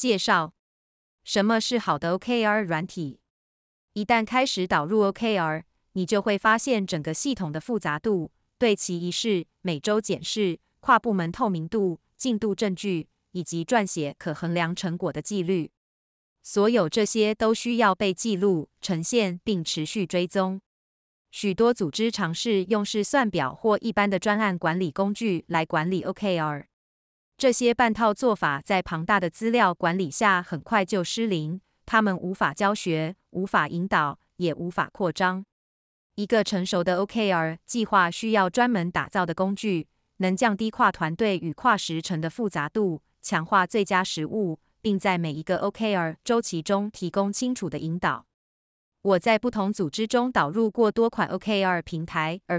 介绍：什么是好的 OKR 软体？一旦开始导入 OKR， 你就会发现整个系统的复杂度、对齐仪式、每周检视、跨部门透明度、进度证据，以及撰写可衡量成果的纪律。所有这些都需要被记录、呈现并持续追踪。许多组织尝试用试算表或一般的专案管理工具来管理 OKR。这些半套做法在庞大的资料管理下很快就失灵，它们无法教学、无法引导，也无法扩张。一个成熟的 OKR 计划需要专门打造的工具，能降低跨团队与跨时程的复杂度，强化最佳实务，并在每一个 OKR 周期中提供清楚的引导。我在不同组织中导入过多款 OKR 平台，而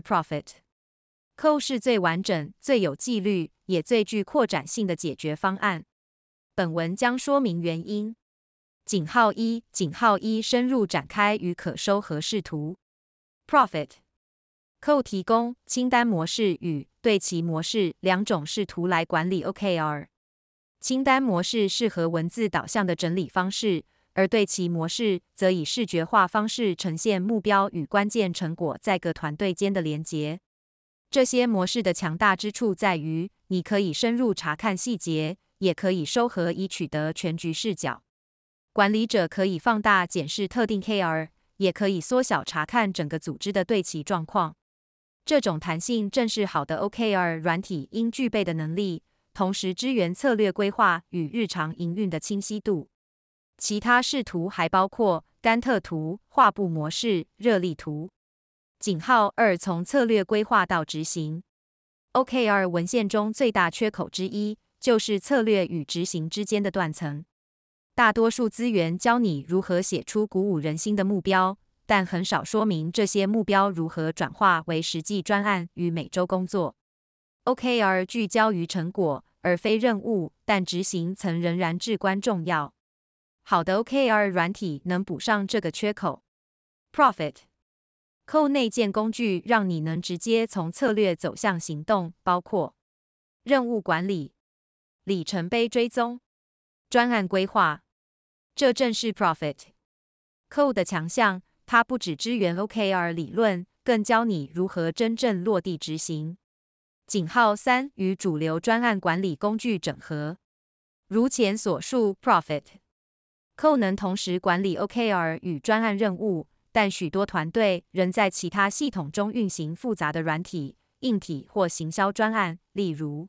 Profit.co 是最完整、最有纪律，也最具扩展性的解决方案。本文将说明原因。井号一深入展开与可收核视图。Profit.co 提供清单模式与对齐模式两种视图来管理 OKR。清单模式适合文字导向的整理方式，而对齐模式则以视觉化方式呈现目标与关键成果在各团队间的连结。这些模式的强大之处在于，你可以深入查看细节，也可以收合以取得全局视角。管理者可以放大检视特定 KR， 也可以缩小查看整个组织的对齐状况。这种弹性正是好的 OKR 软体应具备的能力，同时支援策略规划与日常营运的清晰度。其他视图还包括甘特图、画布模式、热力图。井号2从策略规划到执行。OKR 文献中最大缺口之一，就是策略与执行之间的断层。大多数资源教你如何写出鼓舞人心的目标，但很少说明这些目标如何转化为实际专案与每周工作。OKR 聚焦于成果，而非任务，但执行层仍然至关重要。好的 OKR 软体能补上这个缺口。Profit.co 内建工具让你能直接从策略走向行动，包括任务管理、里程碑追踪、专案规划。这正是 Profit.co 的强项，它不只支援 OKR 理论，更教你如何真正落地执行。井号3与主流专案管理工具整合。如前所述 ，Profit.co 能同时管理 OKR 与专案任务，但许多团队仍在其他系统中运行复杂的软体、硬体或行销专案，例如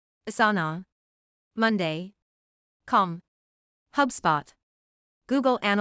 Asana、Monday、Com、HubSpot、Google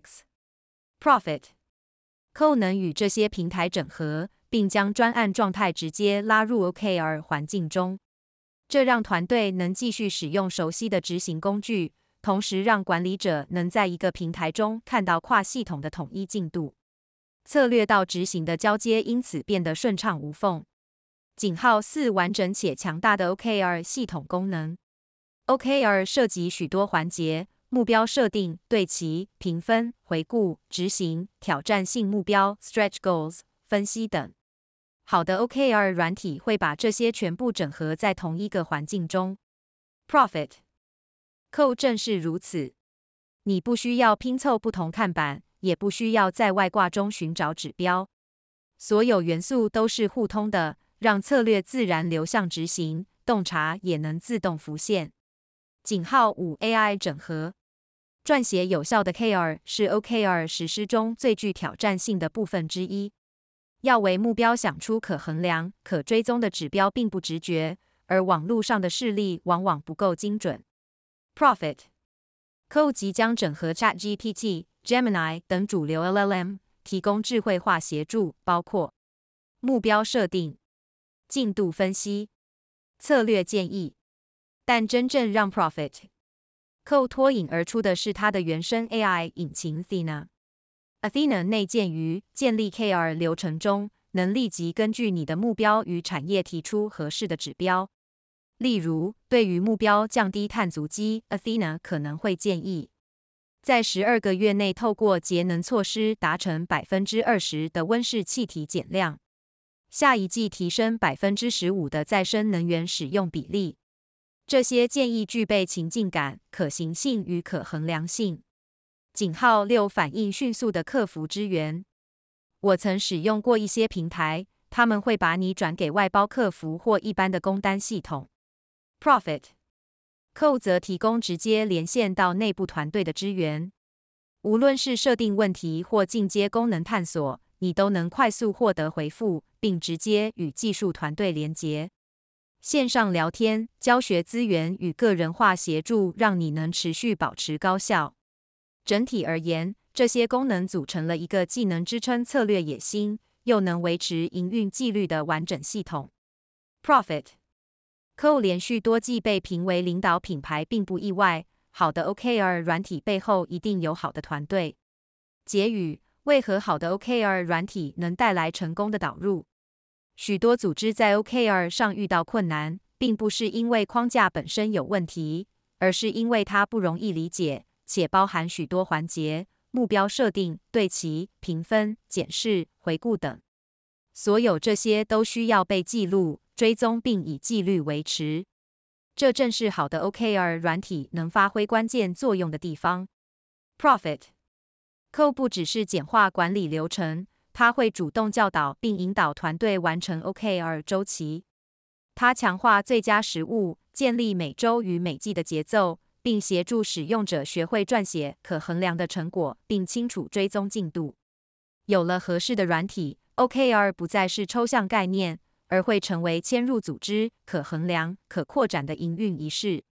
Analytics。Profit.co 能与这些平台整合，并将专案状态直接拉入 OKR 环境中，这让团队能继续使用熟悉的执行工具，同时让管理者能在一个平台中看到跨系统的统一进度。策略到执行的交接因此变得顺畅无缝。井号4完整且强大的 OKR 系统功能。OKR 涉及许多环节，目标设定、对齐、评分、回顾、执行、挑战性目标 （stretch goals）、分析等。好的 OKR 软体会把这些全部整合在同一个环境中。Profit.co 正是如此。你不需要拼凑不同看板，也不需要在外挂中寻找指标。所有元素都是互通的，让策略自然流向执行，洞察也能自动浮现。井号5 AI 整合。撰写有效的 KR 是 OKR 实施中最具挑战性的部分之一。要为目标想出可衡量、可追踪的指标并不直觉，而网络上的示例往往不够精准。Profit.co 即将整合 ChatGPT、Gemini 等主流 LLM， 提供智慧化协助，包括目标设定、进度分析、策略建议。但真正让 Profit.co 脱颖而出的是它的原生 AI 引擎 Athena。Athena 内建于建立 KR 流程中，能立即根据你的目标与产业提出合适的指标。例如，对于目标降低碳足迹 ，Athena 可能会建议，在12个月内透过节能措施达成20%的温室气体减量，下一季提升15%的再生能源使用比例。 这些建议具备情境感、可行性与可衡量性。6反应迅速的客服支援。我曾使用过一些平台，他们会把你转给外包客服或一般的工单系统。Profit Co 则提供直接连线到内部团队的支援。无论是设定问题或进阶功能探索，你都能快速获得回复，并直接与技术团队连结。线上聊天、教学资源与个人化协助让你能持续保持高效。整体而言，这些功能组成了一个既能支撑策略野心，又能维持营运纪律的完整系统。Profit Co 连续多季被评为领导品牌并不意外，好的 OKR 软体背后一定有好的团队。结语：为何好的 OKR 软体能带来成功的导入？许多组织在 OKR 上遇到困难，并不是因为框架本身有问题，而是因为它不容易理解，且包含许多环节，目标设定、对齐、评分、检视、回顾等。所有这些都需要被记录、追踪并以纪律维持。这正是好的 OKR 软体能发挥关键作用的地方。Profit Co 不只是简化管理流程，它会主动教导并引导团队完成 OKR 周期。它强化最佳实务，建立每周与每季的节奏，并协助使用者学会撰写可衡量的成果，并清楚追踪进度。有了合适的软体， OKR 不再是抽象概念，而会成为嵌入组织、可衡量、可扩展的营运仪式。